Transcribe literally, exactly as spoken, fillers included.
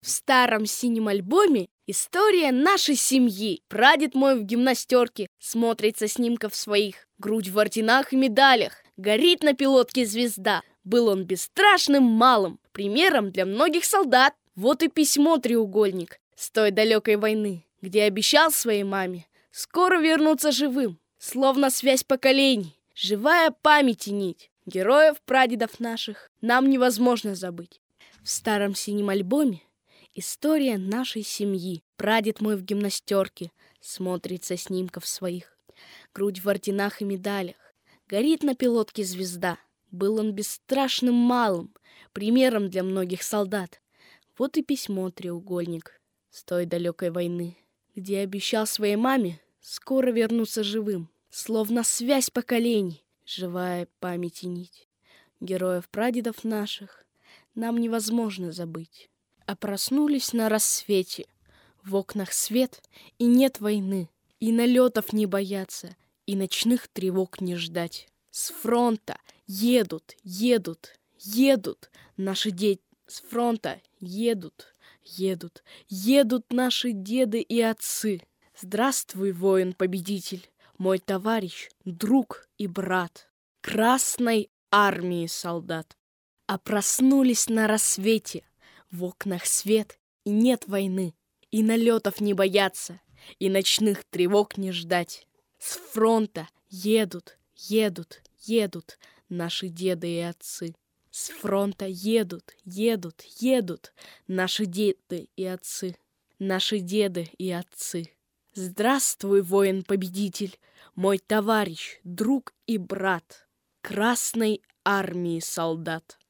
В старом синем альбоме история нашей семьи. Прадед мой в гимнастерке смотрит со снимков своих. Грудь в орденах и медалях, горит на пилотке звезда. Был он бесстрашным малым, примером для многих солдат. Вот и письмо-треугольник с той далекой войны, где обещал своей маме скоро вернуться живым. Словно связь поколений, живая память и нить героев прадедов наших нам невозможно забыть. В старом синем альбоме история нашей семьи. Прадед мой в гимнастерке смотрит со снимков своих. Грудь в орденах и медалях, горит на пилотке звезда. Был он бесстрашным малым, примером для многих солдат. Вот и письмо-треугольник с той далекой войны, где обещал своей маме скоро вернуться живым. Словно связь поколений, живая память и нить героев прадедов наших нам невозможно забыть. А проснулись на рассвете, в окнах свет, и нет войны, и налетов не бояться, и ночных тревог не ждать. С фронта едут, едут, едут наши дети. С фронта едут, едут, едут наши деды и отцы. Здравствуй, воин-победитель, мой товарищ, друг и брат Красной армии солдат. А проснулись на рассвете, в окнах свет, и нет войны, и налетов не бояться, и ночных тревог не ждать. С фронта едут, едут, едут наши деды и отцы. С фронта едут, едут, едут наши деды и отцы. Наши деды и отцы. Здравствуй, воин-победитель, мой товарищ, друг и брат Красной армии солдат.